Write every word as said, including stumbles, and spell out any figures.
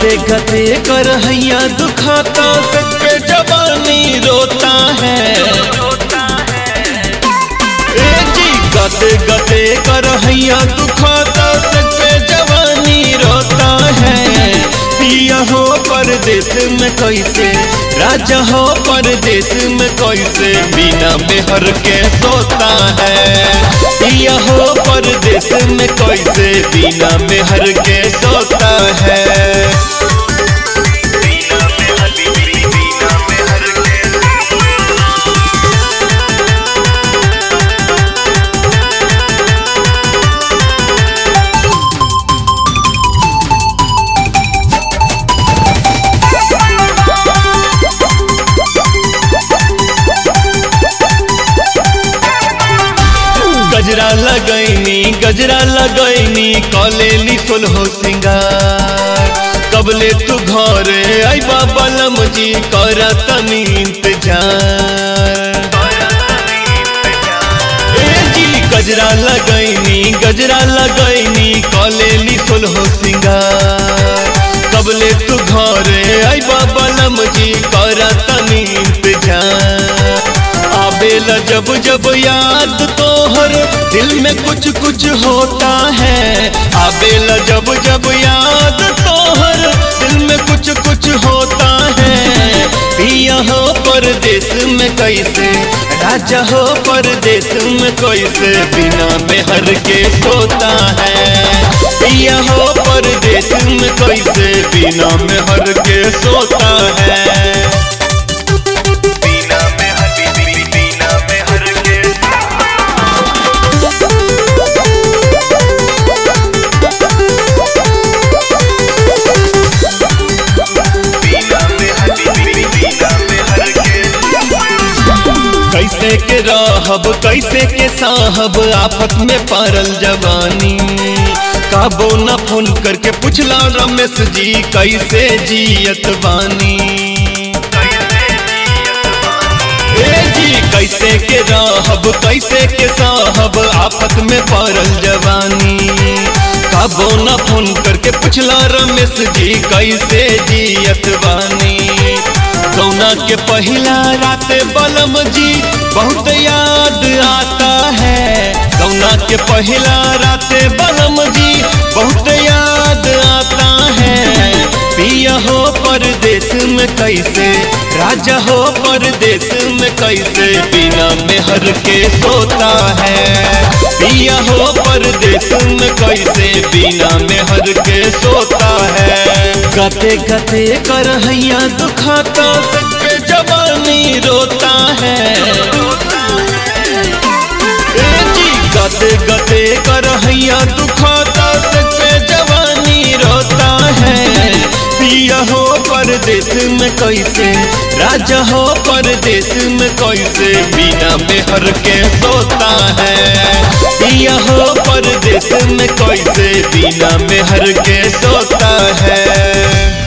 गते गते करहैया दुखाता सच पे जवानी रोता है। ए जी गते गते करहैया दुखाता सच पे जवानी रोता है। पिया हो परदेश में कैसे, राजा हो परदेश में कैसे, बिना मेहर के सोता है। पिया हो परदेश में कैसे, बिना मेहर के सोता है। गजरा लगैनी गजरा लगैनी कलेली सोलहो सिंगार, कबले तू घर आइबा बलम जी कर तनी इंतजार। ए जी गजरा लगैनी गजरा लगैनी कलेली सोलहो सिंगार, कबले तू घर आइबा बलम जी कर तनी इंतजार। आबेला जब जब याद तोहर दिल में कुछ कुछ होता है। आबेला जब जब याद तोहर दिल में कुछ कुछ होता है। पिया हो परदेश में कैसे, राजा हो परदेश में कैसे, बिना मेहर के सोता है। पिया हो परदेश में कैसे, बिना मेहर के सोता है। कैसे के रहब कैसे के साहब आफत में पारल जवानी, काबो न फोन करके पूछला रमेश जी कैसे जियत बानी। ए जी कैसे के रहब कैसे के साहब आफत में पारल जवानी, काबो न फोन करके पूछला रमेश जी कैसे जियत बानी। कौना के पहला रात बलम जी बहुत याद आता है। कौना के पहला रात बलम जी बहुत याद आता है। पिया हो परदेश में कैसे, राजा हो परदेश में कैसे, बिना मेहर के सोता है। पिया हो परदेश में कैसे, बिना मेहर के सोता है। गते गते करहैया दुखाता सच पे जवानी रोता है। ए जी गते गते करहैया दुखाता सच पे जवानी रोता है। पिया हो परदेश में कैसे, राजा हो परदेश में कैसे, बिना मेहर के सोता है। पिया हो परदेश में कैसे, बिना मेहर के सोता है।